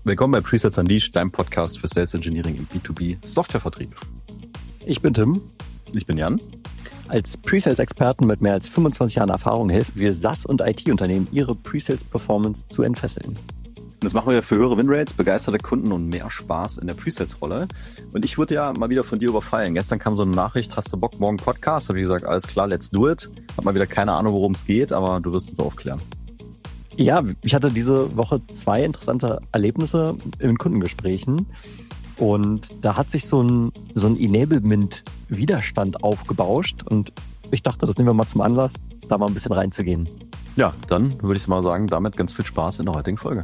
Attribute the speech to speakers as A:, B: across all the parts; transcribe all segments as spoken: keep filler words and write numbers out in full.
A: Willkommen bei Presets Unleashed, deinem Podcast für Sales Engineering im B zwei B Softwarevertrieb.
B: Ich bin Tim.
A: Ich bin Jan.
B: Als Presales-Experten mit mehr als fünfundzwanzig Jahren Erfahrung helfen wir SaaS- und I T-Unternehmen, ihre Presales-Performance zu entfesseln.
A: Und das machen wir für höhere Winrates, begeisterte Kunden und mehr Spaß in der Presales-Rolle. Und ich wurde ja mal wieder von dir überfallen. Gestern kam so eine Nachricht, hast du Bock, morgen Podcast? Habe ich gesagt, alles klar, let's do it. Hab mal wieder keine Ahnung, worum es geht, aber du wirst uns aufklären.
B: Ja, ich hatte diese Woche zwei interessante Erlebnisse in Kundengesprächen. Und da hat sich so ein, so ein Enablement-Widerstand aufgebauscht. Und ich dachte, das nehmen wir mal zum Anlass, da mal ein bisschen reinzugehen.
A: Ja, dann würde ich mal sagen, damit ganz viel Spaß in der heutigen Folge.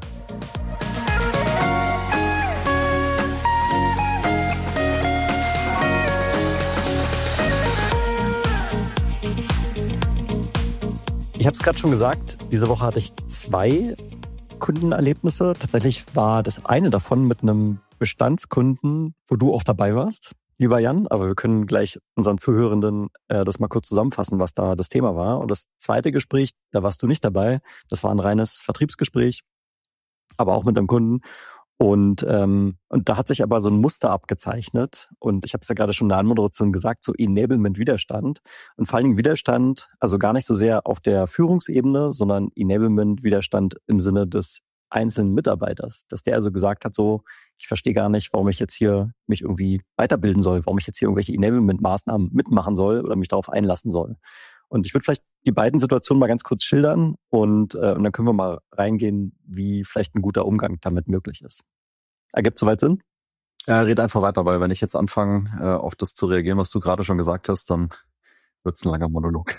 B: Ich habe es gerade schon gesagt, diese Woche hatte ich zwei Kundenerlebnisse. Tatsächlich war das eine davon mit einem Bestandskunden, wo du auch dabei warst, lieber Jan. Aber wir können gleich unseren Zuhörenden äh, das mal kurz zusammenfassen, was da das Thema war. Und das zweite Gespräch, da warst du nicht dabei. Das war ein reines Vertriebsgespräch, aber auch mit einem Kunden. Und ähm, und da hat sich aber so ein Muster abgezeichnet. Und ich habe es ja gerade schon in der Anmoderation gesagt, so Enablement-Widerstand. Und vor allen Dingen Widerstand, also gar nicht so sehr auf der Führungsebene, sondern Enablement-Widerstand im Sinne des einzelnen Mitarbeiters. Dass der also gesagt hat, so, ich verstehe gar nicht, warum ich jetzt hier mich irgendwie weiterbilden soll, warum ich jetzt hier irgendwelche Enablement-Maßnahmen mitmachen soll oder mich darauf einlassen soll. Und ich würde vielleicht die beiden Situationen mal ganz kurz schildern und, äh, und dann können wir mal reingehen, wie vielleicht ein guter Umgang damit möglich ist. Ergibt soweit Sinn?
A: Ja, red einfach weiter, weil wenn ich jetzt anfange, äh, auf das zu reagieren, was du gerade schon gesagt hast, dann wird's ein langer Monolog.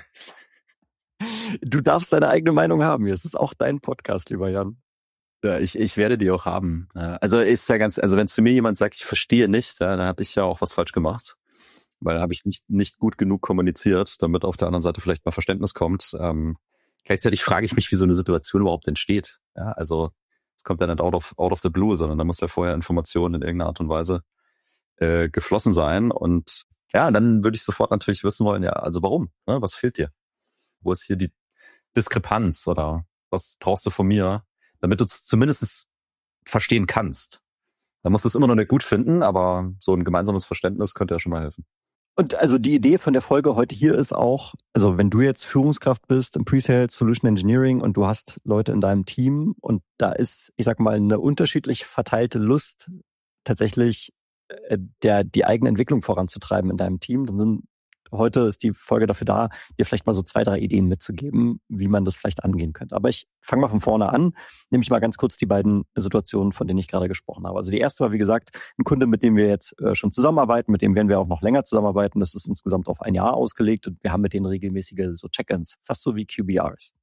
B: Du darfst deine eigene Meinung haben. Es ist auch dein Podcast, lieber Jan.
A: Ja, ich, ich werde die auch haben. Also ist ja ganz, also wenn zu mir jemand sagt, ich verstehe nicht, ja, dann habe ich ja auch was falsch gemacht. Weil da habe ich nicht nicht gut genug kommuniziert, damit auf der anderen Seite vielleicht mal Verständnis kommt. Ähm, gleichzeitig frage ich mich, wie so eine Situation überhaupt entsteht. Ja, also es kommt ja nicht out of, out of the blue, sondern da muss ja vorher Information in irgendeiner Art und Weise äh, geflossen sein. Und ja, dann würde ich sofort natürlich wissen wollen, ja, also warum? Ne? Was fehlt dir? Wo ist hier die Diskrepanz oder was brauchst du von mir, damit du es zumindest verstehen kannst? Da musst du es immer noch nicht gut finden, aber so ein gemeinsames Verständnis könnte ja schon mal helfen.
B: Und also die Idee von der Folge heute hier ist auch, also wenn du jetzt Führungskraft bist im Pre-Sales Solution Engineering und du hast Leute in deinem Team und da ist, ich sag mal, eine unterschiedlich verteilte Lust, tatsächlich äh, der die eigene Entwicklung voranzutreiben in deinem Team, dann sind heute ist die Folge dafür da, dir vielleicht mal so zwei, drei Ideen mitzugeben, wie man das vielleicht angehen könnte. Aber ich fange mal von vorne an, nehme ich mal ganz kurz die beiden Situationen, von denen ich gerade gesprochen habe. Also die erste war, wie gesagt, ein Kunde, mit dem wir jetzt äh, schon zusammenarbeiten, mit dem werden wir auch noch länger zusammenarbeiten. Das ist insgesamt auf ein Jahr ausgelegt und wir haben mit denen regelmäßige so Check-ins, fast so wie Q B Rs.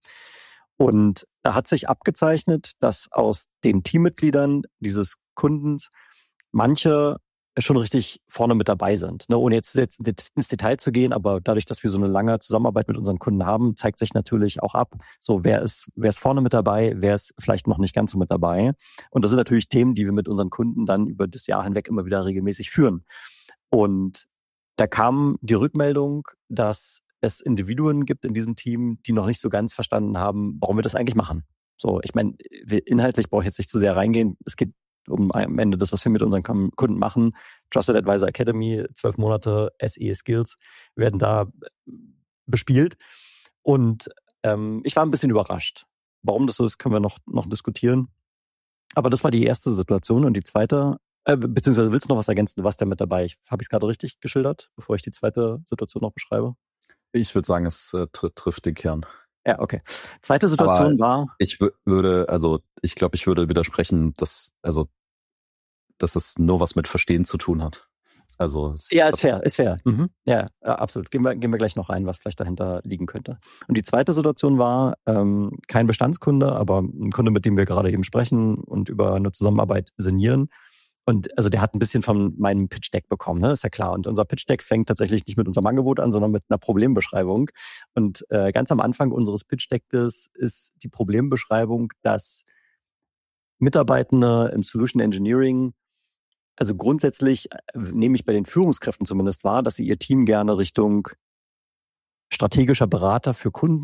B: Und da hat sich abgezeichnet, dass aus den Teammitgliedern dieses Kundens manche schon richtig vorne mit dabei sind. Ne? Ohne jetzt, jetzt ins Detail zu gehen, aber dadurch, dass wir so eine lange Zusammenarbeit mit unseren Kunden haben, zeigt sich natürlich auch ab, so wer ist, wer ist vorne mit dabei, wer ist vielleicht noch nicht ganz so mit dabei. Und das sind natürlich Themen, die wir mit unseren Kunden dann über das Jahr hinweg immer wieder regelmäßig führen. Und da kam die Rückmeldung, dass es Individuen gibt in diesem Team, die noch nicht so ganz verstanden haben, warum wir das eigentlich machen. So, ich meine, inhaltlich brauche ich jetzt nicht zu sehr reingehen. Es geht um am Ende das, was wir mit unseren Kunden machen. Trusted Advisor Academy, zwölf Monate S E Skills werden da bespielt. Und ähm, ich war ein bisschen überrascht. Warum das so ist, können wir noch, noch diskutieren. Aber das war die erste Situation. Und die zweite, äh, beziehungsweise willst du noch was ergänzen? Du warst ja mit dabei. Habe ich es gerade richtig geschildert, bevor ich die zweite Situation noch beschreibe?
A: Ich würde sagen, es äh, tr- trifft den Kern.
B: Ja, okay. Zweite Situation
A: Aber
B: war...
A: Ich w- würde, also ich glaube, ich würde widersprechen, dass, also, dass es nur was mit Verstehen zu tun hat. Also es
B: Ja,
A: hat,
B: ist fair, ist fair. Mhm. Ja, ja, absolut. Gehen wir, gehen wir gleich noch rein, was vielleicht dahinter liegen könnte. Und die zweite Situation war ähm, kein Bestandskunde, aber ein Kunde, mit dem wir gerade eben sprechen und über eine Zusammenarbeit sinnieren. Und also der hat ein bisschen von meinem Pitch-Deck bekommen, ne? Ist ja klar. Und unser Pitch-Deck fängt tatsächlich nicht mit unserem Angebot an, sondern mit einer Problembeschreibung. Und äh, ganz am Anfang unseres Pitch-Deckes ist die Problembeschreibung, dass Mitarbeitende im Solution Engineering, also grundsätzlich nehme ich bei den Führungskräften zumindest wahr, dass sie ihr Team gerne Richtung strategischer Berater für Kunden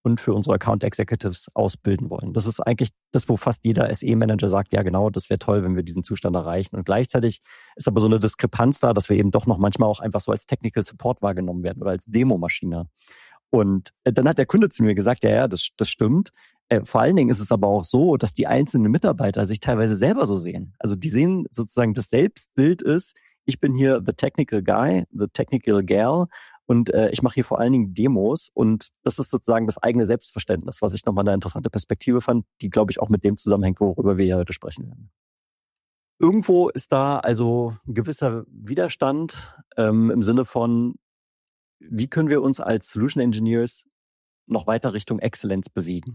B: und für unsere Account Executives ausbilden wollen. Das ist eigentlich das, wo fast jeder S E-Manager sagt, ja genau, das wäre toll, wenn wir diesen Zustand erreichen. Und gleichzeitig ist aber so eine Diskrepanz da, dass wir eben doch noch manchmal auch einfach so als Technical Support wahrgenommen werden oder als Demomaschine. Und dann hat der Kunde zu mir gesagt, ja, ja, das, das stimmt. Äh, vor allen Dingen ist es aber auch so, dass die einzelnen Mitarbeiter sich teilweise selber so sehen. Also die sehen sozusagen, das Selbstbild ist, ich bin hier the technical guy, the technical gal und äh, ich mache hier vor allen Dingen Demos und das ist sozusagen das eigene Selbstverständnis, was ich nochmal eine interessante Perspektive fand, die, glaube ich, auch mit dem zusammenhängt, worüber wir hier heute sprechen werden. Irgendwo ist da also ein gewisser Widerstand ähm, im Sinne von, wie können wir uns als Solution Engineers noch weiter Richtung Exzellenz bewegen?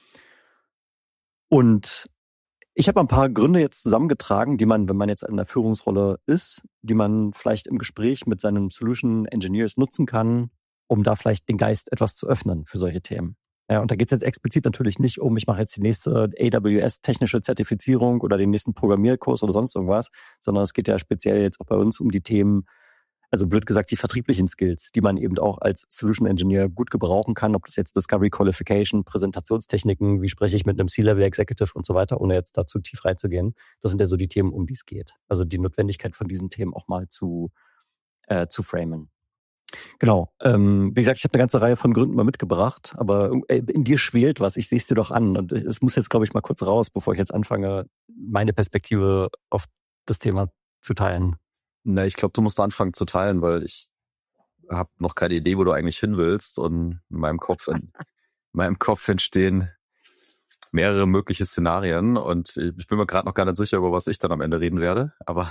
B: Und ich habe ein paar Gründe jetzt zusammengetragen, die man, wenn man jetzt in der Führungsrolle ist, die man vielleicht im Gespräch mit seinen Solution Engineers nutzen kann, um da vielleicht den Geist etwas zu öffnen für solche Themen. Ja, und da geht es jetzt explizit natürlich nicht um, ich mache jetzt die nächste A W S-technische Zertifizierung oder den nächsten Programmierkurs oder sonst irgendwas, sondern es geht ja speziell jetzt auch bei uns um die Themen, also blöd gesagt, die vertrieblichen Skills, die man eben auch als Solution Engineer gut gebrauchen kann, ob das jetzt Discovery Qualification, Präsentationstechniken, wie spreche ich mit einem C-Level Executive und so weiter, ohne jetzt da zu tief reinzugehen. Das sind ja so die Themen, um die es geht. Also die Notwendigkeit von diesen Themen auch mal zu, äh, zu framen. Genau. Ähm, wie gesagt, ich habe eine ganze Reihe von Gründen mal mitgebracht, aber in dir schwelt was. Ich sehe es dir doch an. Und es muss jetzt, glaube ich, mal kurz raus, bevor ich jetzt anfange, meine Perspektive auf das Thema zu teilen.
A: Na, ich glaube, du musst anfangen zu teilen, weil ich habe noch keine Idee, wo du eigentlich hin willst. Und in meinem Kopf, in meinem Kopf entstehen mehrere mögliche Szenarien. Und ich bin mir gerade noch gar nicht sicher, über was ich dann am Ende reden werde. Aber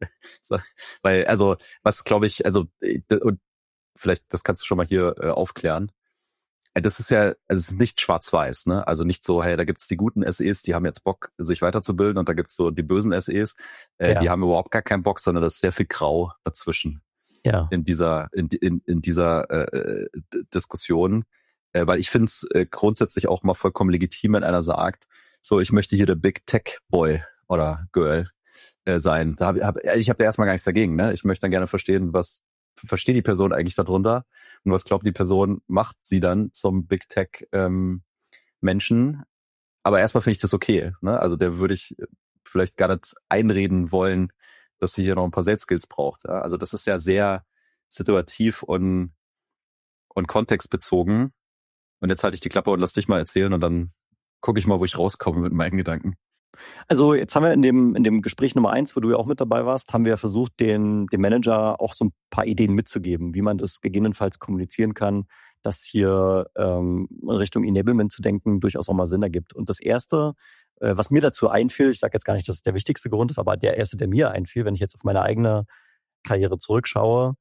A: weil, also, was glaube ich, also und vielleicht, das kannst du schon mal hier äh, aufklären. Das ist ja, also es ist nicht schwarz-weiß, ne? Also nicht so, hey, da gibt's die guten S Es, die haben jetzt Bock, sich weiterzubilden, und da gibt's so die bösen S Es, äh,
B: Ja.
A: die haben überhaupt gar keinen Bock, sondern das ist sehr viel Grau dazwischen.
B: Ja.
A: In dieser, in, in, in dieser äh, D- Diskussion. Äh, weil ich finde es äh, grundsätzlich auch mal vollkommen legitim, wenn einer sagt, so, ich möchte hier der Big Tech Boy oder Girl äh, sein. Da hab, hab, ich habe da erstmal gar nichts dagegen, ne? Ich möchte dann gerne verstehen, was versteht die Person eigentlich darunter und was glaubt die Person, macht sie dann zum Big Tech ähm, Menschen. Aber erstmal finde ich das okay, ne? Also der würde ich vielleicht gar nicht einreden wollen, dass sie hier noch ein paar Sales Skills braucht. Ja? Also das ist ja sehr situativ und und kontextbezogen. Und jetzt halte ich die Klappe und lass dich mal erzählen und dann gucke ich mal, wo ich rauskomme mit meinen Gedanken.
B: Also jetzt haben wir in dem in dem Gespräch Nummer eins, wo du ja auch mit dabei warst, haben wir versucht, den dem Manager auch so ein paar Ideen mitzugeben, wie man das gegebenenfalls kommunizieren kann, dass hier ähm, in Richtung Enablement zu denken durchaus auch mal Sinn ergibt. Und das Erste, äh, was mir dazu einfiel, ich sage jetzt gar nicht, dass es der wichtigste Grund ist, aber der Erste, der mir einfiel, wenn ich jetzt auf meine eigene Karriere zurückschaue,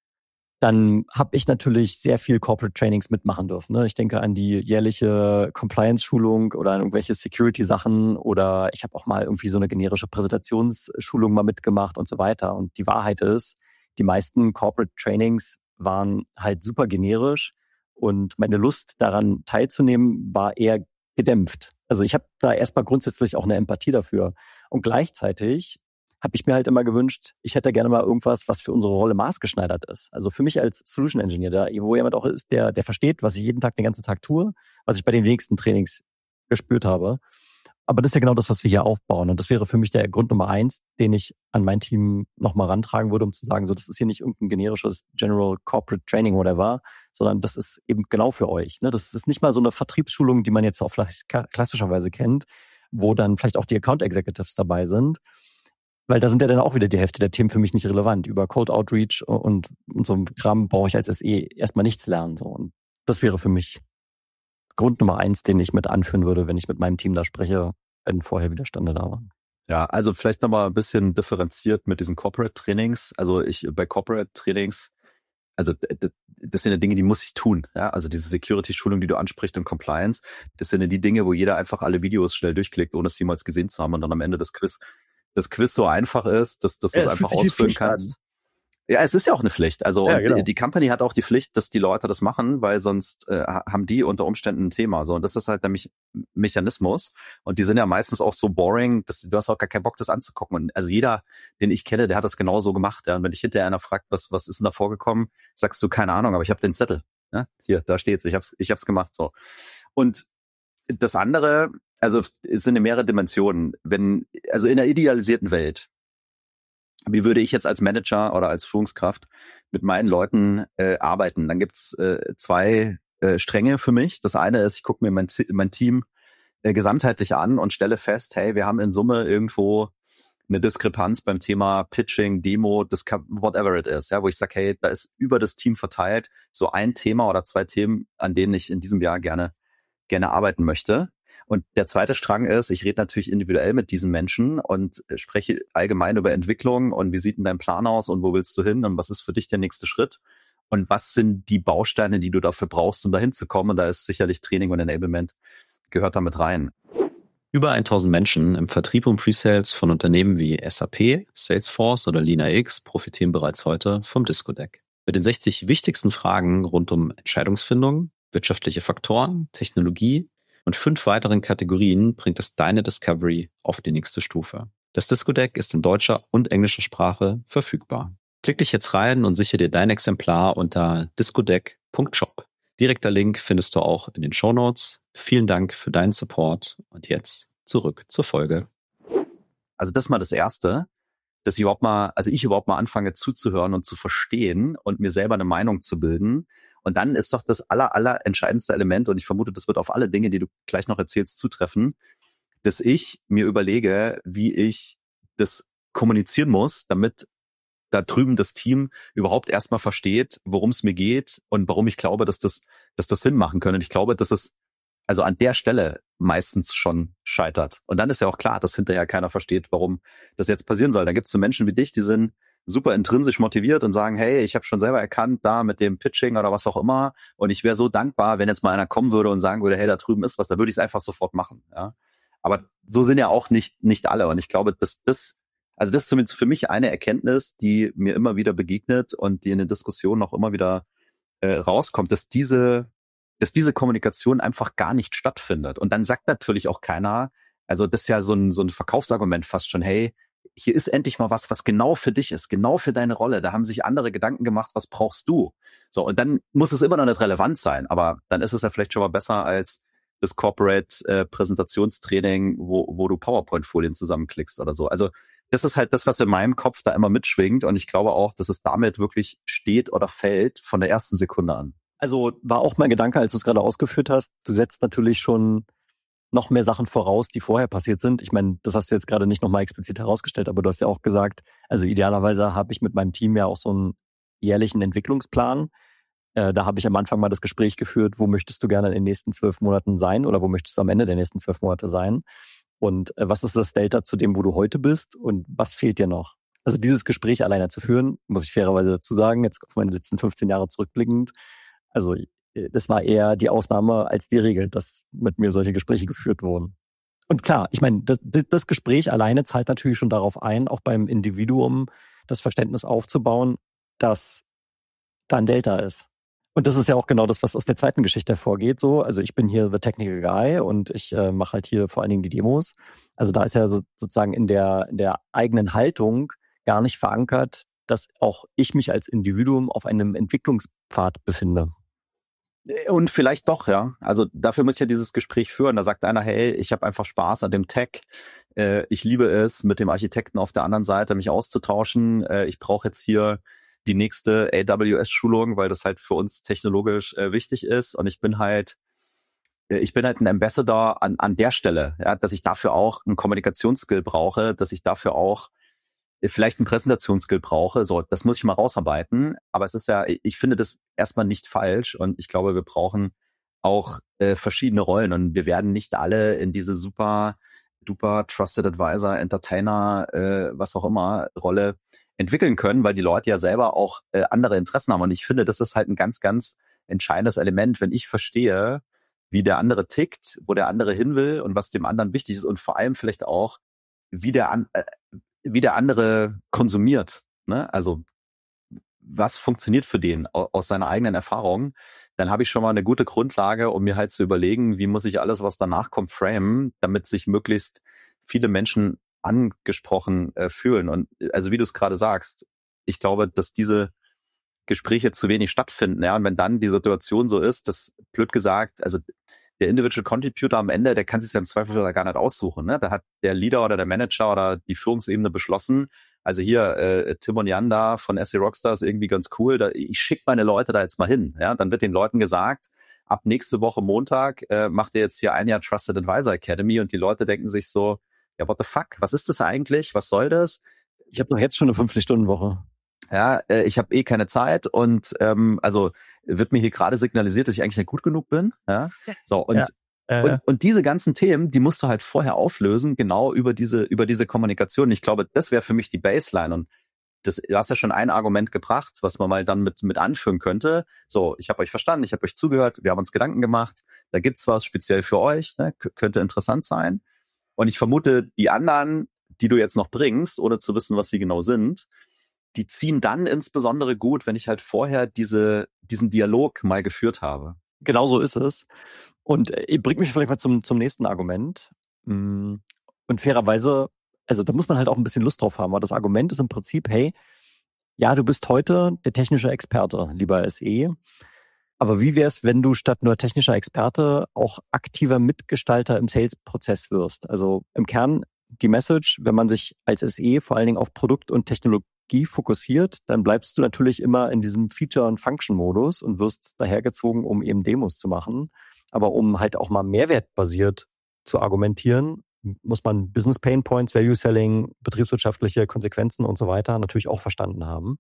B: dann habe ich natürlich sehr viel Corporate Trainings mitmachen dürfen. Ne? Ich denke an die jährliche Compliance-Schulung oder an irgendwelche Security-Sachen oder ich habe auch mal irgendwie so eine generische Präsentationsschulung mal mitgemacht und so weiter. Und die Wahrheit ist, die meisten Corporate Trainings waren halt super generisch und meine Lust daran teilzunehmen war eher gedämpft. Also ich habe da erstmal grundsätzlich auch eine Empathie dafür. Und gleichzeitig habe ich mir halt immer gewünscht, ich hätte gerne mal irgendwas, was für unsere Rolle maßgeschneidert ist. Also für mich als Solution Engineer, da, wo jemand auch ist, der, der versteht, was ich jeden Tag, den ganzen Tag tue, was ich bei den wenigsten Trainings gespürt habe. Aber das ist ja genau das, was wir hier aufbauen. Und das wäre für mich der Grund Nummer eins, den ich an mein Team nochmal rantragen würde, um zu sagen, so, das ist hier nicht irgendein generisches General Corporate Training, whatever, sondern das ist eben genau für euch. Ne? Das ist nicht mal so eine Vertriebsschulung, die man jetzt auch vielleicht klassischerweise kennt, wo dann vielleicht auch die Account Executives dabei sind. Weil da sind ja dann auch wieder die Hälfte der Themen für mich nicht relevant. Über Cold Outreach und, und so ein Kram brauche ich als S E erstmal nichts lernen. So. Und das wäre für mich Grund Nummer eins, den ich mit anführen würde, wenn ich mit meinem Team da spreche, wenn vorher Widerstände da waren.
A: Ja, also vielleicht nochmal ein bisschen differenziert mit diesen Corporate Trainings. Also ich bei Corporate Trainings, also das, das sind ja Dinge, die muss ich tun. Ja, also diese Security-Schulung, die du ansprichst und Compliance, das sind ja die Dinge, wo jeder einfach alle Videos schnell durchklickt, ohne es jemals gesehen zu haben und dann am Ende des Quiz das Quiz so einfach ist, dass, dass du es einfach ausfüllen kannst. Ja, es ist ja auch eine Pflicht. Also
B: ja,
A: und
B: genau.
A: die, die Company hat auch die Pflicht, dass die Leute das machen, weil sonst äh, haben die unter Umständen ein Thema. So, und das ist halt der Me- Mechanismus. Und die sind ja meistens auch so boring, dass du hast auch gar keinen Bock, das anzugucken. Und also jeder, den ich kenne, der hat das genau so gemacht. Ja. Und wenn dich hinterher einer fragt, was was ist denn da vorgekommen, sagst du keine Ahnung, aber ich habe den Zettel. Ja, hier, da steht's. Ich hab's, ich hab's gemacht, so. Und das andere, also es sind mehrere Dimensionen. Wenn, also in einer idealisierten Welt, wie würde ich jetzt als Manager oder als Führungskraft mit meinen Leuten äh, arbeiten? Dann gibt's äh, zwei äh, Stränge für mich. Das eine ist, ich gucke mir mein, mein Team äh, gesamtheitlich an und stelle fest, hey, wir haben in Summe irgendwo eine Diskrepanz beim Thema Pitching, Demo, Disco- whatever it is, ja, wo ich sage, hey, da ist über das Team verteilt so ein Thema oder zwei Themen, an denen ich in diesem Jahr gerne gerne arbeiten möchte. Und der zweite Strang ist, ich rede natürlich individuell mit diesen Menschen und spreche allgemein über Entwicklung und wie sieht denn dein Plan aus und wo willst du hin und was ist für dich der nächste Schritt und was sind die Bausteine, die du dafür brauchst, um dahin zu kommen. Und da ist sicherlich Training und Enablement gehört damit rein.
C: Über tausend Menschen im Vertrieb und Pre-Sales von Unternehmen wie S A P, Salesforce oder LeanIX profitieren bereits heute vom Discodeck. Mit den sechzig wichtigsten Fragen rund um Entscheidungsfindung, wirtschaftliche Faktoren, Technologie und fünf weiteren Kategorien bringt es deine Discovery auf die nächste Stufe. Das Discodeck ist in deutscher und englischer Sprache verfügbar. Klick dich jetzt rein und sichere dir dein Exemplar unter discodeck punkt shop. Direkter Link findest du auch in den Shownotes. Vielen Dank für deinen Support und jetzt zurück zur Folge.
A: Also das ist mal das Erste, dass ich überhaupt mal, also ich überhaupt mal anfange zuzuhören und zu verstehen und mir selber eine Meinung zu bilden. Und dann ist doch das aller, aller entscheidendste Element, und ich vermute, das wird auf alle Dinge, die du gleich noch erzählst, zutreffen, dass ich mir überlege, wie ich das kommunizieren muss, damit da drüben das Team überhaupt erstmal versteht, worum es mir geht und warum ich glaube, dass das, dass das Sinn machen können. Und ich glaube, dass es also an der Stelle meistens schon scheitert. Und dann ist ja auch klar, dass hinterher keiner versteht, warum das jetzt passieren soll. Da gibt es so Menschen wie dich, die sind super intrinsisch motiviert und sagen, hey, ich habe schon selber erkannt, da mit dem Pitching oder was auch immer, und ich wäre so dankbar, wenn jetzt mal einer kommen würde und sagen würde, hey, da drüben ist was, da würde ich es einfach sofort machen. Ja? Aber so sind ja auch nicht nicht alle. Und ich glaube, dass das, also das ist zumindest für mich eine Erkenntnis, die mir immer wieder begegnet und die in den Diskussionen auch immer wieder äh, rauskommt, dass diese dass diese Kommunikation einfach gar nicht stattfindet. Und dann sagt natürlich auch keiner, also das ist ja so ein, so ein Verkaufsargument fast schon, hey, hier ist endlich mal was, was genau für dich ist, genau für deine Rolle. Da haben sich andere Gedanken gemacht, was brauchst du? So, und dann muss es immer noch nicht relevant sein, aber dann ist es ja vielleicht schon mal besser als das Corporate-Präsentationstraining, äh, wo, wo du PowerPoint-Folien zusammenklickst oder so. Also das ist halt das, was in meinem Kopf da immer mitschwingt, und ich glaube auch, dass es damit wirklich steht oder fällt von der ersten Sekunde an.
B: Also war auch mein Gedanke, als du es gerade ausgeführt hast, du setzt natürlich schon noch mehr Sachen voraus, die vorher passiert sind. Ich meine, das hast du jetzt gerade nicht nochmal explizit herausgestellt, aber du hast ja auch gesagt, also idealerweise habe ich mit meinem Team ja auch so einen jährlichen Entwicklungsplan. Äh, da habe ich am Anfang mal das Gespräch geführt, wo möchtest du gerne in den nächsten zwölf Monaten sein oder wo möchtest du am Ende der nächsten zwölf Monate sein? Und äh, was ist das Delta zu dem, wo du heute bist und was fehlt dir noch? Also dieses Gespräch alleine zu führen, muss ich fairerweise dazu sagen, jetzt auf meine letzten fünfzehn Jahre zurückblickend, also das war eher die Ausnahme als die Regel, dass mit mir solche Gespräche geführt wurden. Und klar, ich meine, das, das Gespräch alleine zahlt natürlich schon darauf ein, auch beim Individuum das Verständnis aufzubauen, dass da ein Delta ist. Und das ist ja auch genau das, was aus der zweiten Geschichte hervorgeht. So, also ich bin hier the technical guy und ich äh, mache halt hier vor allen Dingen die Demos. Also da ist ja so, sozusagen in der, in der eigenen Haltung gar nicht verankert, dass auch ich mich als Individuum auf einem Entwicklungspfad befinde.
A: Und vielleicht doch, ja. Also dafür muss ich ja dieses Gespräch führen. Da sagt einer, hey, ich habe einfach Spaß an dem Tech. Äh, ich liebe es, mit dem Architekten auf der anderen Seite mich auszutauschen. Äh, ich brauche jetzt hier die nächste A W S-Schulung, weil das halt für uns technologisch äh, wichtig ist. Und ich bin halt, äh, ich bin halt ein Ambassador an, an der Stelle, ja, dass ich dafür auch einen Kommunikationsskill brauche, dass ich dafür auch vielleicht einen Präsentationsskill brauche. So, das muss ich mal rausarbeiten. Aber es ist ja, ich finde das erstmal nicht falsch, und ich glaube, wir brauchen auch äh, verschiedene Rollen, und wir werden nicht alle in diese super duper Trusted Advisor, Entertainer, äh, was auch immer Rolle entwickeln können, weil die Leute ja selber auch äh, andere Interessen haben. Und ich finde, das ist halt ein ganz, ganz entscheidendes Element, wenn ich verstehe, wie der andere tickt, wo der andere hin will und was dem anderen wichtig ist, und vor allem vielleicht auch, wie der an, äh, wie der andere konsumiert, ne? Also was funktioniert für den aus seiner eigenen Erfahrung, dann habe ich schon mal eine gute Grundlage, um mir halt zu überlegen, wie muss ich alles, was danach kommt, framen, damit sich möglichst viele Menschen angesprochen äh, fühlen. Und also wie du es gerade sagst, ich glaube, dass diese Gespräche zu wenig stattfinden. Ja, und wenn dann die Situation so ist, dass, blöd gesagt, also der Individual Contributor am Ende, der kann sich ja im Zweifel gar nicht aussuchen. Ne? Da hat der Leader oder der Manager oder die Führungsebene beschlossen, also hier äh, Tim und Jan da von S A Rockstar ist irgendwie ganz cool, da, ich schicke meine Leute da jetzt mal hin. Ja? Dann wird den Leuten gesagt, ab nächste Woche Montag äh, macht ihr jetzt hier ein Jahr Trusted Advisor Academy und die Leute denken sich so, ja, what the fuck, was ist das eigentlich, was soll das?
B: Ich habe doch jetzt schon eine fünfzig-Stunden-Woche.
A: Ja, äh, ich habe eh keine Zeit und ähm, also wird mir hier gerade signalisiert, dass ich eigentlich nicht gut genug bin. Ja, so und,
B: ja, äh,
A: und und diese ganzen Themen, die musst du halt vorher auflösen, genau über diese über diese Kommunikation. Ich glaube, das wäre für mich die Baseline und das, du hast ja schon ein Argument gebracht, was man mal dann mit mit anführen könnte. So, ich habe euch verstanden, ich habe euch zugehört, wir haben uns Gedanken gemacht, da gibt's was speziell für euch, ne? K- könnte interessant sein. Und ich vermute, die anderen, die du jetzt noch bringst, ohne zu wissen, was sie genau sind, die ziehen dann insbesondere gut, wenn ich halt vorher diese, diesen Dialog mal geführt habe.
B: Genau so ist es. Und äh, bringt mich vielleicht mal zum, zum nächsten Argument. Und fairerweise, also da muss man halt auch ein bisschen Lust drauf haben. Aber das Argument ist im Prinzip, hey, ja, du bist heute der technische Experte, lieber S E. Aber wie wäre es, wenn du statt nur technischer Experte auch aktiver Mitgestalter im Sales-Prozess wirst? Also im Kern die Message, wenn man sich als S E vor allen Dingen auf Produkt und Technologie fokussiert, dann bleibst du natürlich immer in diesem Feature- und Function-Modus und wirst dahergezogen, um eben Demos zu machen. Aber um halt auch mal mehrwertbasiert zu argumentieren, muss man Business Pain Points, Value Selling, betriebswirtschaftliche Konsequenzen und so weiter natürlich auch verstanden haben.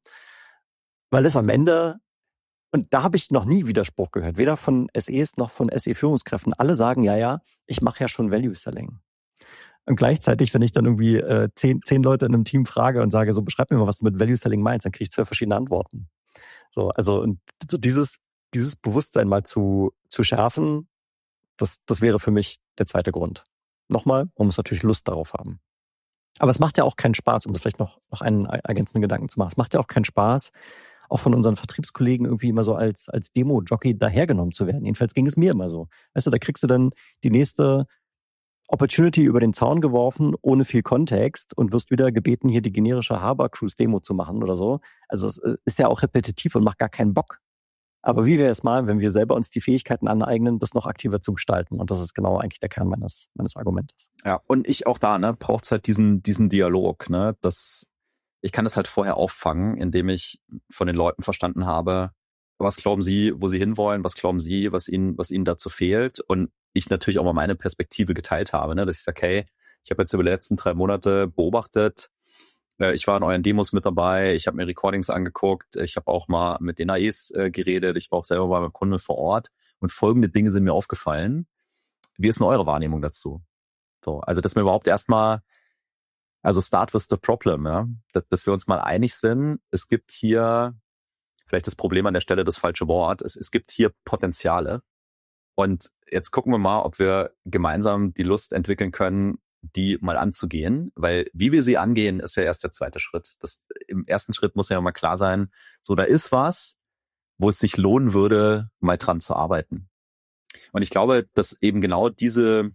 B: Weil es am Ende, und da habe ich noch nie Widerspruch gehört, weder von S Es noch von S E-Führungskräften. Alle sagen, ja, ja, ich mache ja schon Value Selling. Und gleichzeitig, wenn ich dann irgendwie äh, zehn, zehn Leute in einem Team frage und sage, so beschreib mir mal, was du mit Value Selling meinst, dann kriege ich zwei verschiedene Antworten. So, also und so dieses, dieses Bewusstsein mal zu, zu schärfen, das, das wäre für mich der zweite Grund. Nochmal, man muss natürlich Lust darauf haben. Aber es macht ja auch keinen Spaß, um das vielleicht noch, noch einen ergänzenden Gedanken zu machen. Es macht ja auch keinen Spaß, auch von unseren Vertriebskollegen irgendwie immer so als, als Demo-Jockey dahergenommen zu werden. Jedenfalls ging es mir immer so. Weißt du, da kriegst du dann die nächste Opportunity über den Zaun geworfen, ohne viel Kontext und wirst wieder gebeten, hier die generische Harbor Cruise Demo zu machen oder so. Also es ist ja auch repetitiv und macht gar keinen Bock. Aber wie wäre es mal, wenn wir selber uns die Fähigkeiten aneignen, das noch aktiver zu gestalten? Und das ist genau eigentlich der Kern meines, meines Argumentes.
A: Ja, und ich auch da, ne, braucht's halt diesen, diesen Dialog, ne, das, ich kann das halt vorher auffangen, indem ich von den Leuten verstanden habe, was glauben sie, wo sie hinwollen, was glauben sie, was ihnen, was ihnen dazu fehlt und ich natürlich auch mal meine Perspektive geteilt habe, ne, dass ich sage, hey, ich habe jetzt über die letzten drei Monate beobachtet, äh, ich war in euren Demos mit dabei, ich habe mir Recordings angeguckt, ich habe auch mal mit den A Es äh, geredet, ich war auch selber beim Kunden vor Ort und folgende Dinge sind mir aufgefallen. Wie ist denn eure Wahrnehmung dazu? So, also dass wir überhaupt erstmal, also start with the problem, ja, dass, dass wir uns mal einig sind, es gibt hier, vielleicht das Problem an der Stelle das falsche Wort, es, es gibt hier Potenziale. Und jetzt gucken wir mal, ob wir gemeinsam die Lust entwickeln können, die mal anzugehen, weil wie wir sie angehen, ist ja erst der zweite Schritt. Das, im ersten Schritt muss ja mal klar sein, so da ist was, wo es sich lohnen würde, mal dran zu arbeiten. Und ich glaube, dass eben genau diese,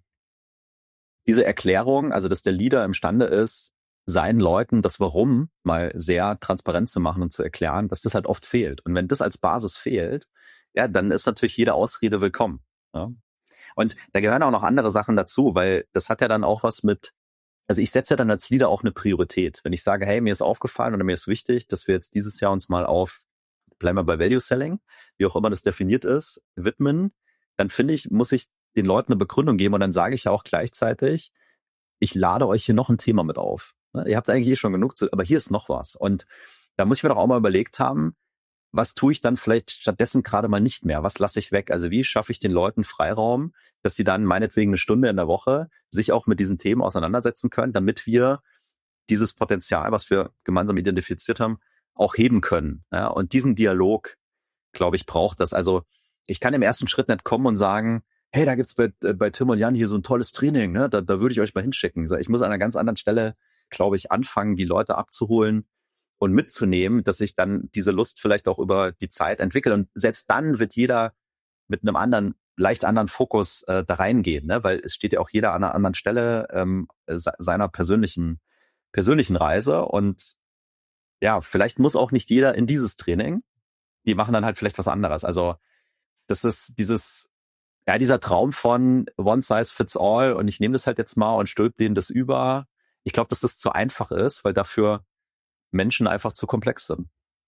A: diese Erklärung, also dass der Leader imstande ist, seinen Leuten das Warum mal sehr transparent zu machen und zu erklären, dass das halt oft fehlt. Und wenn das als Basis fehlt, ja, dann ist natürlich jede Ausrede willkommen. Ja. Und da gehören auch noch andere Sachen dazu, weil das hat ja dann auch was mit, also ich setze ja dann als Leader auch eine Priorität. Wenn ich sage, hey, mir ist aufgefallen oder mir ist wichtig, dass wir jetzt dieses Jahr uns mal auf, bleiben wir bei Value Selling, wie auch immer das definiert ist, widmen, dann finde ich, muss ich den Leuten eine Begründung geben und dann sage ich ja auch gleichzeitig, ich lade euch hier noch ein Thema mit auf. Ihr habt eigentlich eh schon genug zu, aber hier ist noch was. Und da muss ich mir doch auch mal überlegt haben, was tue ich dann vielleicht stattdessen gerade mal nicht mehr? Was lasse ich weg? Also wie schaffe ich den Leuten Freiraum, dass sie dann meinetwegen eine Stunde in der Woche sich auch mit diesen Themen auseinandersetzen können, damit wir dieses Potenzial, was wir gemeinsam identifiziert haben, auch heben können. Ja, und diesen Dialog, glaube ich, braucht das. Also ich kann im ersten Schritt nicht kommen und sagen, hey, da gibt's bei, bei Tim und Jan hier so ein tolles Training, ne? Da, da würde ich euch mal hinschicken. Ich muss an einer ganz anderen Stelle, glaube ich, anfangen, die Leute abzuholen und mitzunehmen, dass sich dann diese Lust vielleicht auch über die Zeit entwickelt. Und selbst dann wird jeder mit einem anderen, leicht anderen Fokus äh, da reingehen, ne? Weil es steht ja auch jeder an einer anderen Stelle ähm, seiner persönlichen, persönlichen Reise. Und ja, vielleicht muss auch nicht jeder in dieses Training, die machen dann halt vielleicht was anderes. Also das ist dieses, ja, dieser Traum von One Size Fits All und ich nehme das halt jetzt mal und stülp denen das über. Ich glaube, dass das zu einfach ist, weil dafür Menschen einfach zu komplex sind.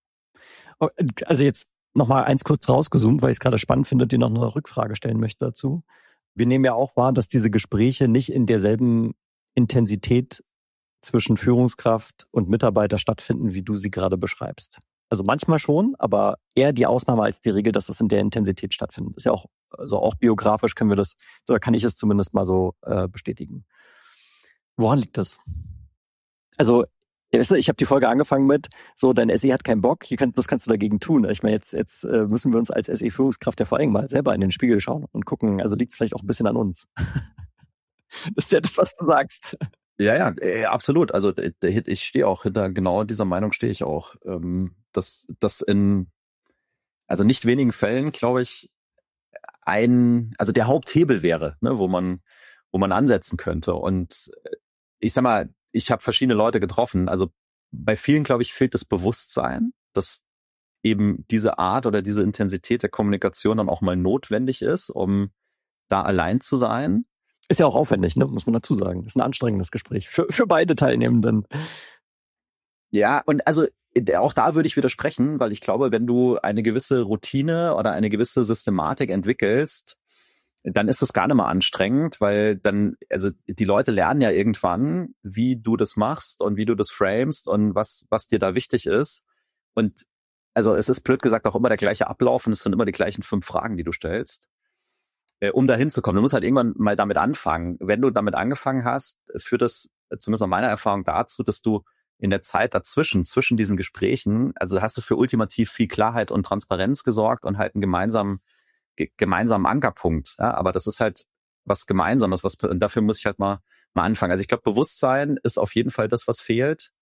B: Also jetzt nochmal eins kurz rausgezoomt, weil ich es gerade spannend finde und dir noch eine Rückfrage stellen möchte dazu. Wir nehmen ja auch wahr, dass diese Gespräche nicht in derselben Intensität zwischen Führungskraft und Mitarbeiter stattfinden, wie du sie gerade beschreibst. Also manchmal schon, aber eher die Ausnahme als die Regel, dass das in der Intensität stattfindet. Ist ja auch, also auch biografisch können wir das, oder kann ich es zumindest mal so äh, bestätigen. Woran liegt das? Also, ich habe die Folge angefangen mit, so, dein S E hat keinen Bock, hier kann, das kannst du dagegen tun. Ich meine, jetzt, jetzt äh, müssen wir uns als S E-Führungskraft ja vor allem mal selber in den Spiegel schauen und gucken, also liegt es vielleicht auch ein bisschen an uns. Das ist ja das, was du sagst.
A: Ja, ja, äh, absolut. Also ich stehe auch hinter genau dieser Meinung stehe ich auch. Ähm, dass das in also nicht wenigen Fällen, glaube ich, ein, also der Haupthebel wäre, ne, wo man, wo man ansetzen könnte. Und ich sag mal, ich habe verschiedene Leute getroffen. Also bei vielen, glaube ich, fehlt das Bewusstsein, dass eben diese Art oder diese Intensität der Kommunikation dann auch mal notwendig ist, um da allein zu sein.
B: Ist ja auch aufwendig, ne? Muss man dazu sagen. Ist ein anstrengendes Gespräch für, für beide Teilnehmenden.
A: Ja, und also auch da würde ich widersprechen, weil ich glaube, wenn du eine gewisse Routine oder eine gewisse Systematik entwickelst, dann ist es gar nicht mehr anstrengend, weil dann, also die Leute lernen ja irgendwann, wie du das machst und wie du das framest und was, was dir da wichtig ist. Und also es ist blöd gesagt auch immer der gleiche Ablauf und es sind immer die gleichen fünf Fragen, die du stellst, äh, um da hinzukommen. Du musst halt irgendwann mal damit anfangen. Wenn du damit angefangen hast, führt das zumindest nach meiner Erfahrung dazu, dass du in der Zeit dazwischen, zwischen diesen Gesprächen, also hast du für ultimativ viel Klarheit und Transparenz gesorgt und halt einen gemeinsamen, ge- gemeinsamen Ankerpunkt. Ja, aber das ist halt was Gemeinsames, was, und dafür muss ich halt mal, mal anfangen. Also ich glaube, Bewusstsein ist auf jeden Fall das, was fehlt.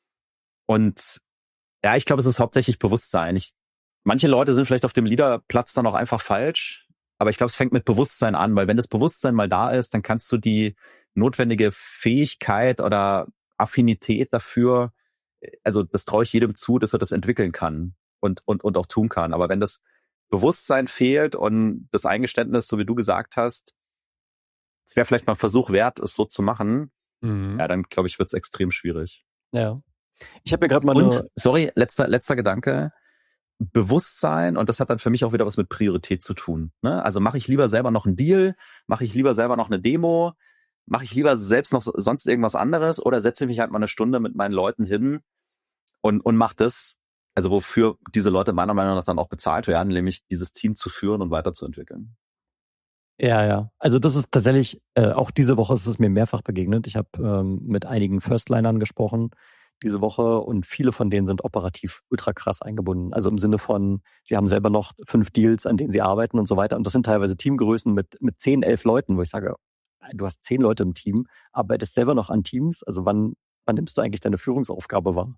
A: Und ja, ich glaube, es ist hauptsächlich Bewusstsein. Ich, manche Leute sind vielleicht auf dem Leaderplatz dann auch einfach falsch, aber ich glaube, es fängt mit Bewusstsein an, weil wenn das Bewusstsein mal da ist, dann kannst du die notwendige Fähigkeit oder Affinität dafür, also das traue ich jedem zu, dass er das entwickeln kann und, und, und auch tun kann. Aber wenn das Bewusstsein fehlt und das Eingeständnis, so wie du gesagt hast, es wäre vielleicht mal ein Versuch wert, es so zu machen, mhm. ja, dann glaube ich, wird es extrem schwierig.
B: Ja. Ich habe mir gerade mal
A: Und,
B: eine...
A: sorry, letzter, letzter Gedanke, Bewusstsein, und das hat dann für mich auch wieder was mit Priorität zu tun. Ne? Also mache ich lieber selber noch einen Deal, mache ich lieber selber noch eine Demo, mache ich lieber selbst noch sonst irgendwas anderes oder setze ich mich halt mal eine Stunde mit meinen Leuten hin und, und mache das, also wofür diese Leute meiner Meinung nach dann auch bezahlt werden, nämlich dieses Team zu führen und weiterzuentwickeln.
B: Ja, ja. Also das ist tatsächlich, äh, auch diese Woche ist es mir mehrfach begegnet. Ich habe ähm, mit einigen Firstlinern gesprochen diese Woche und viele von denen sind operativ ultra krass eingebunden. Also im Sinne von, sie haben selber noch fünf Deals, an denen sie arbeiten und so weiter. Und das sind teilweise Teamgrößen mit, mit zehn, elf Leuten, wo ich sage, du hast zehn Leute im Team, arbeitest selber noch an Teams. Also wann, wann nimmst du eigentlich deine Führungsaufgabe wahr?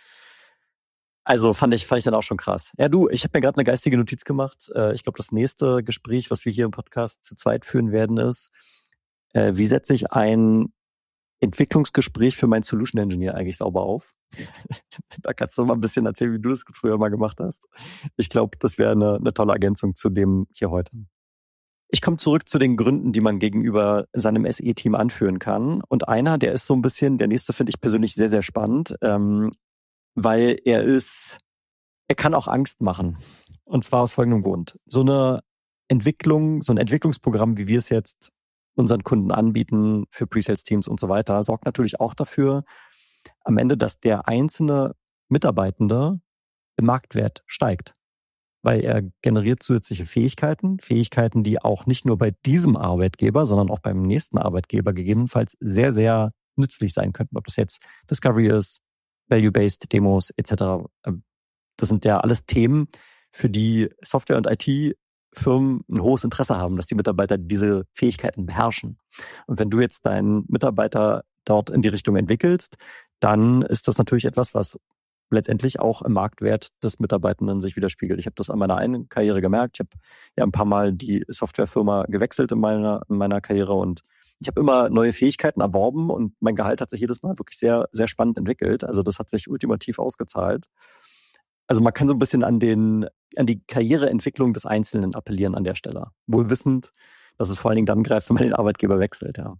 B: Also fand ich, fand ich dann auch schon krass. Ja, du, ich habe mir gerade eine geistige Notiz gemacht. Ich glaube, das nächste Gespräch, was wir hier im Podcast zu zweit führen werden, ist, wie setze ich ein Entwicklungsgespräch für meinen Solution Engineer eigentlich sauber auf? Da kannst du mal ein bisschen erzählen, wie du das früher mal gemacht hast. Ich glaube, das wäre eine, eine tolle Ergänzung zu dem hier heute. Ich komme zurück zu den Gründen, die man gegenüber seinem S E-Team anführen kann. Und einer, der ist so ein bisschen, der nächste finde ich persönlich sehr, sehr spannend, ähm, weil er ist, er kann auch Angst machen. Und zwar aus folgendem Grund. So eine Entwicklung, so ein Entwicklungsprogramm, wie wir es jetzt unseren Kunden anbieten für Pre-Sales-Teams und so weiter, sorgt natürlich auch dafür, am Ende, dass der einzelne Mitarbeitende im Marktwert steigt. Weil er generiert zusätzliche Fähigkeiten, Fähigkeiten, die auch nicht nur bei diesem Arbeitgeber, sondern auch beim nächsten Arbeitgeber gegebenenfalls sehr, sehr nützlich sein könnten. Ob das jetzt Discovery ist, Value-Based Demos et cetera. Das sind ja alles Themen, für die Software- und I T-Firmen ein hohes Interesse haben, dass die Mitarbeiter diese Fähigkeiten beherrschen. Und wenn du jetzt deinen Mitarbeiter dort in die Richtung entwickelst, dann ist das natürlich etwas, was letztendlich auch im Marktwert des Mitarbeitenden sich widerspiegelt. Ich habe das an meiner einen Karriere gemerkt. Ich habe ja ein paar Mal die Softwarefirma gewechselt in meiner, in meiner Karriere und ich habe immer neue Fähigkeiten erworben und mein Gehalt hat sich jedes Mal wirklich sehr, sehr spannend entwickelt. Also das hat sich ultimativ ausgezahlt. Also man kann so ein bisschen an den, an die Karriereentwicklung des Einzelnen appellieren an der Stelle. Wohl wissend, dass es vor allen Dingen dann greift, wenn man den Arbeitgeber wechselt, ja.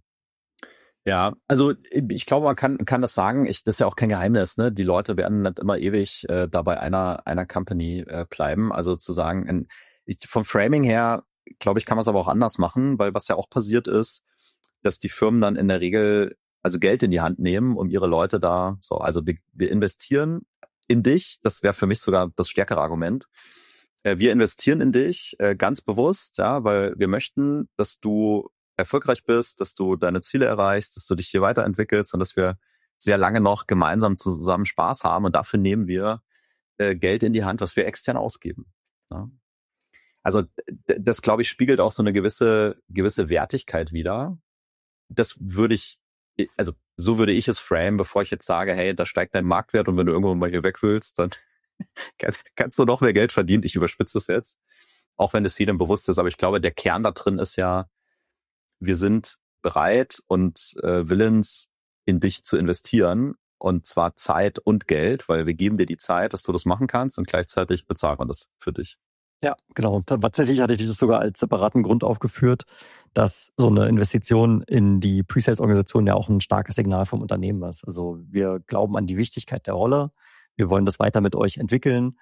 A: Ja, also ich glaube, man kann kann das sagen. Ich, das ist ja auch kein Geheimnis, ne? Die Leute werden nicht immer ewig äh, da bei einer einer Company äh, bleiben. Also zu sagen, in, ich, vom Framing her, glaube ich, kann man es aber auch anders machen, weil was ja auch passiert ist, dass die Firmen dann in der Regel also Geld in die Hand nehmen, um ihre Leute da so. Also wir, wir investieren in dich. Das wäre für mich sogar das stärkere Argument. Äh, wir investieren in dich äh, ganz bewusst, ja, weil wir möchten, dass du erfolgreich bist, dass du deine Ziele erreichst, dass du dich hier weiterentwickelst und dass wir sehr lange noch gemeinsam zusammen Spaß haben. Und dafür nehmen wir äh, Geld in die Hand, was wir extern ausgeben. Ja. Also d- das, glaube ich, spiegelt auch so eine gewisse gewisse Wertigkeit wider. Das würde ich, also so würde ich es frame, bevor ich jetzt sage, hey, da steigt dein Marktwert und wenn du irgendwann mal hier weg willst, dann kannst, kannst du noch mehr Geld verdienen. Ich überspitze es jetzt, auch wenn es jedem bewusst ist. Aber ich glaube, der Kern da drin ist ja, wir sind bereit und äh, willens, in dich zu investieren, und zwar Zeit und Geld, weil wir geben dir die Zeit, dass du das machen kannst, und gleichzeitig bezahlt man das für dich.
B: Ja, genau. Tatsächlich hatte ich das sogar als separaten Grund aufgeführt, dass so eine Investition in die Pre-Sales-Organisation ja auch ein starkes Signal vom Unternehmen ist. Also wir glauben an die Wichtigkeit der Rolle, wir wollen das weiter mit euch entwickeln,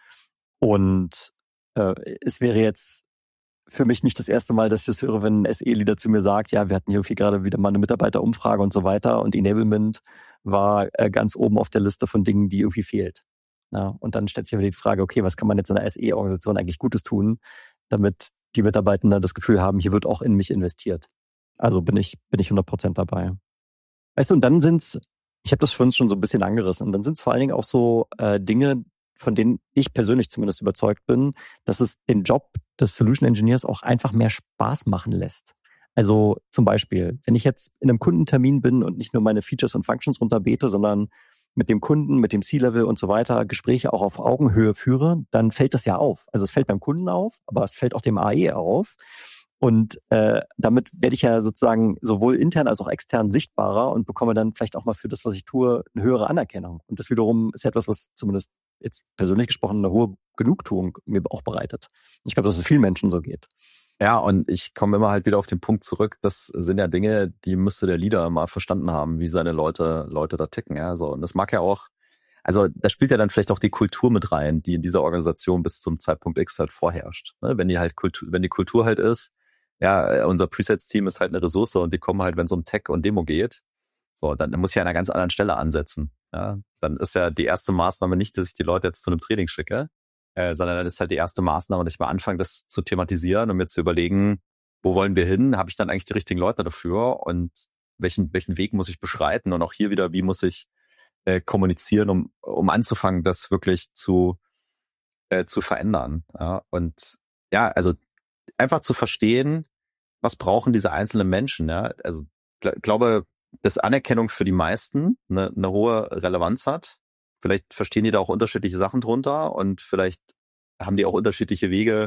B: und äh, es wäre jetzt für mich nicht das erste Mal, dass ich das höre, wenn ein S E-Leader zu mir sagt, ja, wir hatten hier irgendwie gerade wieder mal eine Mitarbeiterumfrage und so weiter, und Enablement war äh, ganz oben auf der Liste von Dingen, die irgendwie fehlt. Ja, und dann stellt sich wieder die Frage, okay, was kann man jetzt in einer S E-Organisation eigentlich Gutes tun, damit die Mitarbeitenden das Gefühl haben, hier wird auch in mich investiert. Also bin ich bin ich hundert Prozent dabei. Weißt du, und dann sind's, ich habe das für uns schon so ein bisschen angerissen, und dann sind's vor allen Dingen auch so äh, Dinge, von denen ich persönlich zumindest überzeugt bin, dass es den Job des Solution Engineers auch einfach mehr Spaß machen lässt. Also zum Beispiel, wenn ich jetzt in einem Kundentermin bin und nicht nur meine Features und Functions runterbete, sondern mit dem Kunden, mit dem C-Level und so weiter Gespräche auch auf Augenhöhe führe, dann fällt das ja auf. Also es fällt beim Kunden auf, aber es fällt auch dem A E auf. Und äh, damit werde ich ja sozusagen sowohl intern als auch extern sichtbarer und bekomme dann vielleicht auch mal für das, was ich tue, eine höhere Anerkennung. Und das wiederum ist ja etwas, was zumindest jetzt persönlich gesprochen eine hohe Genugtuung mir auch bereitet. Ich glaube, dass es vielen Menschen so geht.
A: Ja, und ich komme immer halt wieder auf den Punkt zurück, das sind ja Dinge, die müsste der Leader mal verstanden haben, wie seine Leute Leute da ticken. Ja, so. Und das mag ja auch, also da spielt ja dann vielleicht auch die Kultur mit rein, die in dieser Organisation bis zum Zeitpunkt X halt vorherrscht. Ne? Wenn die halt Kultur, wenn die Kultur halt ist, ja, unser Presets-Team ist halt eine Ressource und die kommen halt, wenn es um Tech und Demo geht, so, dann muss ich an einer ganz anderen Stelle ansetzen. Ja, dann ist ja die erste Maßnahme nicht, dass ich die Leute jetzt zu einem Training schicke, äh, sondern dann ist halt die erste Maßnahme, dass ich mal anfange, das zu thematisieren und mir zu überlegen, wo wollen wir hin? Habe ich dann eigentlich die richtigen Leute dafür? Und welchen welchen Weg muss ich beschreiten? Und auch hier wieder, wie muss ich äh, kommunizieren, um um anzufangen, das wirklich zu äh, zu verändern? Ja, und ja, also einfach zu verstehen, was brauchen diese einzelnen Menschen? Ja, also gl- glaube, dass Anerkennung für die meisten eine, eine hohe Relevanz hat. Vielleicht verstehen die da auch unterschiedliche Sachen drunter und vielleicht haben die auch unterschiedliche Wege,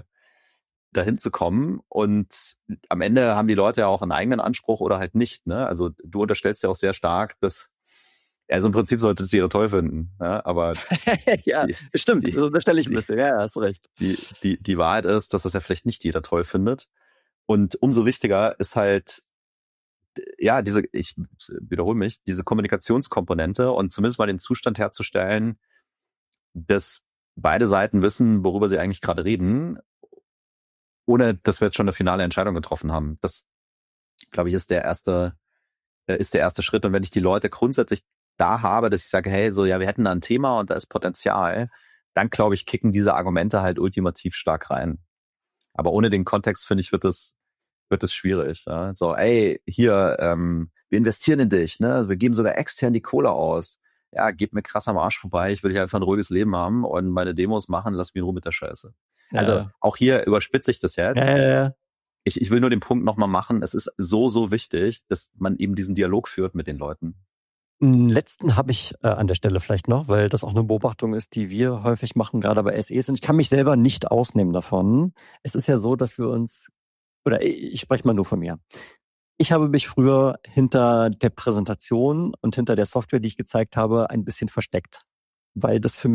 A: dahin zu kommen. Und am Ende haben die Leute ja auch einen eigenen Anspruch oder halt nicht. Ne? Also du unterstellst ja auch sehr stark, dass, also im Prinzip sollte es jeder toll finden. Ja? Aber
B: ja,
A: die,
B: stimmt,
A: die,
B: das unterstelle ich ein bisschen. Ja, hast recht.
A: Die, die, die Wahrheit ist, dass das ja vielleicht nicht jeder toll findet. Und umso wichtiger ist halt, ja, diese, ich wiederhole mich, diese Kommunikationskomponente und zumindest mal den Zustand herzustellen, dass beide Seiten wissen, worüber sie eigentlich gerade reden, ohne dass wir jetzt schon eine finale Entscheidung getroffen haben. Das, glaube ich, ist der erste, ist der erste Schritt. Und wenn ich die Leute grundsätzlich da habe, dass ich sage, hey, so, ja, wir hätten da ein Thema und da ist Potenzial, dann, glaube ich, kicken diese Argumente halt ultimativ stark rein. Aber ohne den Kontext, finde ich, wird es wird es schwierig. Ja? So, ey, hier, ähm, wir investieren in dich, ne? Wir geben sogar extern die Kohle aus. Ja, geht mir krass am Arsch vorbei. Ich will hier einfach ein ruhiges Leben haben und meine Demos machen, lass mich in Ruhe mit der Scheiße. Ja. Also auch hier überspitze ich das jetzt.
B: Ja, ja, ja.
A: Ich, ich will nur den Punkt nochmal machen. Es ist so, so wichtig, dass man eben diesen Dialog führt mit den Leuten.
B: Einen letzten habe ich äh, an der Stelle vielleicht noch, weil das auch eine Beobachtung ist, die wir häufig machen, gerade bei S Es. Und ich kann mich selber nicht ausnehmen davon. Es ist ja so, dass wir uns, oder ich, ich spreche mal nur von mir. Ich habe mich früher hinter der Präsentation und hinter der Software, die ich gezeigt habe, ein bisschen versteckt, weil das für mich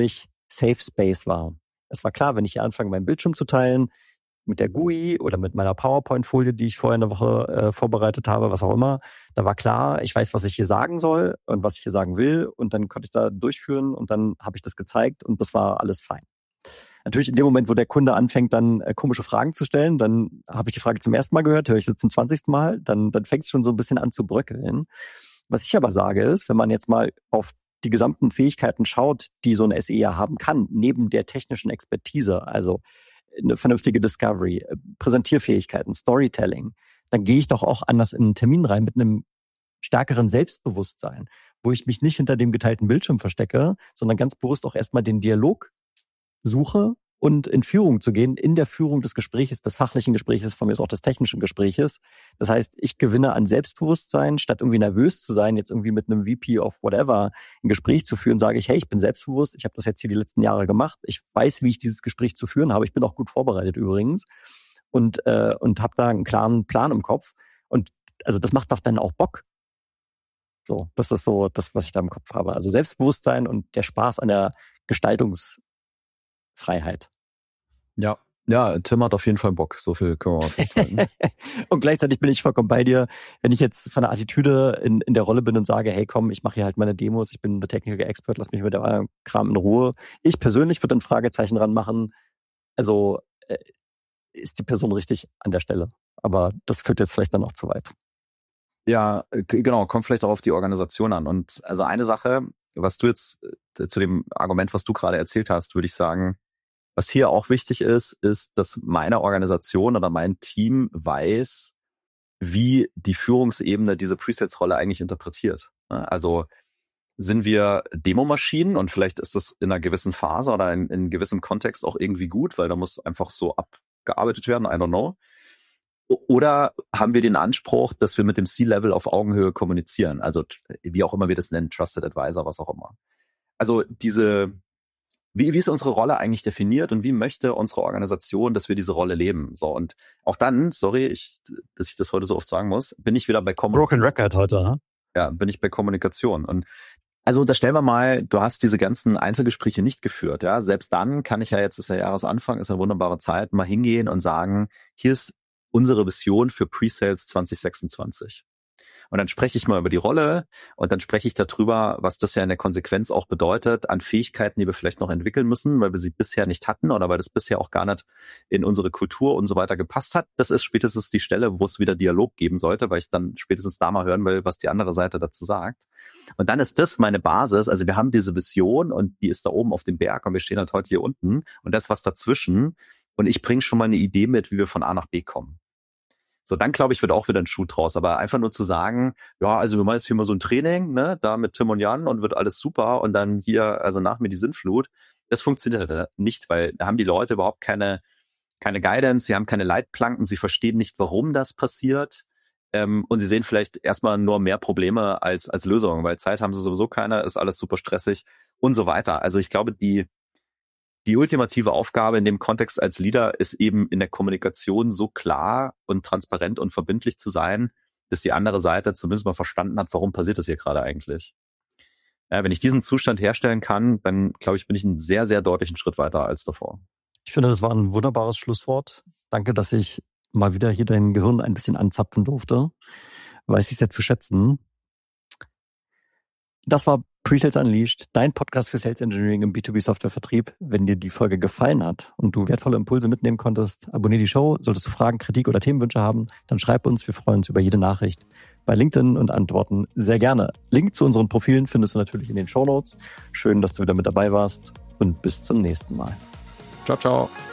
B: Safe Space war. Es war klar, wenn ich hier anfange, meinen Bildschirm zu teilen, mit der G U I oder mit meiner PowerPoint-Folie, die ich vorher eine Woche äh, vorbereitet habe, was auch immer, da war klar, ich weiß, was ich hier sagen soll und was ich hier sagen will und dann konnte ich da durchführen und dann habe ich das gezeigt und das war alles fein. Natürlich in dem Moment, wo der Kunde anfängt, dann äh, komische Fragen zu stellen, dann habe ich die Frage zum ersten Mal gehört, höre ich sie zum zwanzigsten Mal, dann, dann fängt es schon so ein bisschen an zu bröckeln. Was ich aber sage ist, wenn man jetzt mal auf die gesamten Fähigkeiten schaut, die so ein S E ja haben kann, neben der technischen Expertise, also eine vernünftige Discovery, Präsentierfähigkeiten, Storytelling, dann gehe ich doch auch anders in einen Termin rein mit einem stärkeren Selbstbewusstsein, wo ich mich nicht hinter dem geteilten Bildschirm verstecke, sondern ganz bewusst auch erstmal den Dialog suche und in Führung zu gehen, in der Führung des Gespräches, des fachlichen Gespräches, von mir ist auch des technischen Gespräches. Das heißt, ich gewinne an Selbstbewusstsein, statt irgendwie nervös zu sein, jetzt irgendwie mit einem V P of whatever ein Gespräch zu führen, sage ich, hey, ich bin selbstbewusst, ich habe das jetzt hier die letzten Jahre gemacht, ich weiß, wie ich dieses Gespräch zu führen habe, ich bin auch gut vorbereitet übrigens und äh, und habe da einen klaren Plan im Kopf und also das macht doch dann auch Bock. So, das ist so das, was ich da im Kopf habe. Also Selbstbewusstsein und der Spaß an der Gestaltungs Freiheit.
A: Ja, ja, Tim hat auf jeden Fall Bock. So viel können wir mal festhalten.
B: Und gleichzeitig bin ich vollkommen bei dir. Wenn ich jetzt von der Attitüde in, in der Rolle bin und sage, hey komm, ich mache hier halt meine Demos, ich bin der Technical Expert, lass mich mit der Kram in Ruhe. Ich persönlich würde ein Fragezeichen dran machen. Also äh, ist die Person richtig an der Stelle? Aber das führt jetzt vielleicht dann auch zu weit.
A: Ja, genau, kommt vielleicht auch auf die Organisation an. Und also eine Sache, was du jetzt äh, zu dem Argument, was du gerade erzählt hast, würde ich sagen, was hier auch wichtig ist, ist, dass meine Organisation oder mein Team weiß, wie die Führungsebene diese Presales-Rolle eigentlich interpretiert. Also sind wir Demomaschinen und vielleicht ist das in einer gewissen Phase oder in, in gewissem Kontext auch irgendwie gut, weil da muss einfach so abgearbeitet werden, I don't know. Oder haben wir den Anspruch, dass wir mit dem C-Level auf Augenhöhe kommunizieren? Also wie auch immer wir das nennen, Trusted Advisor, was auch immer. Also diese, wie, wie ist unsere Rolle eigentlich definiert und wie möchte unsere Organisation, dass wir diese Rolle leben? So, und auch dann, sorry, ich, dass ich das heute so oft sagen muss, bin ich wieder bei
B: Kommunikation. Broken Record heute, ha?
A: Ja, bin ich bei Kommunikation. Und also unterstellen wir mal, du hast diese ganzen Einzelgespräche nicht geführt. Ja, selbst dann kann ich ja jetzt, ist ja Jahresanfang, ist eine wunderbare Zeit, mal hingehen und sagen, hier ist unsere Vision für Presales zwanzig sechsundzwanzig. Und dann spreche ich mal über die Rolle und dann spreche ich darüber, was das ja in der Konsequenz auch bedeutet an Fähigkeiten, die wir vielleicht noch entwickeln müssen, weil wir sie bisher nicht hatten oder weil das bisher auch gar nicht in unsere Kultur und so weiter gepasst hat. Das ist spätestens die Stelle, wo es wieder Dialog geben sollte, weil ich dann spätestens da mal hören will, was die andere Seite dazu sagt. Und dann ist das meine Basis. Also wir haben diese Vision und die ist da oben auf dem Berg und wir stehen halt heute hier unten und das was dazwischen. Und ich bringe schon mal eine Idee mit, wie wir von A nach B kommen. So, dann glaube ich, wird auch wieder ein Schuh draus. Aber einfach nur zu sagen, ja, also wir machen jetzt hier mal so ein Training, ne, da mit Tim und Jan und wird alles super und dann hier, also nach mir die Sinnflut, das funktioniert nicht, weil da haben die Leute überhaupt keine, keine Guidance, sie haben keine Leitplanken, sie verstehen nicht, warum das passiert. Ähm, und sie sehen vielleicht erstmal nur mehr Probleme als, als Lösungen, weil Zeit haben sie sowieso keine, ist alles super stressig und so weiter. Also ich glaube, die, Die ultimative Aufgabe in dem Kontext als Leader ist eben in der Kommunikation so klar und transparent und verbindlich zu sein, dass die andere Seite zumindest mal verstanden hat, warum passiert das hier gerade eigentlich. Ja, wenn ich diesen Zustand herstellen kann, dann glaube ich, bin ich einen sehr, sehr deutlichen Schritt weiter als davor.
B: Ich finde, das war ein wunderbares Schlusswort. Danke, dass ich mal wieder hier dein Gehirn ein bisschen anzapfen durfte. Weiß ich sehr zu schätzen. Das war Presales Unleashed, dein Podcast für Sales Engineering im B zwei B Softwarevertrieb. Wenn dir die Folge gefallen hat und du wertvolle Impulse mitnehmen konntest, abonniere die Show. Solltest du Fragen, Kritik oder Themenwünsche haben, dann schreib uns. Wir freuen uns über jede Nachricht bei LinkedIn und antworten sehr gerne. Link zu unseren Profilen findest du natürlich in den Shownotes. Schön, dass du wieder mit dabei warst und bis zum nächsten Mal.
A: Ciao, ciao.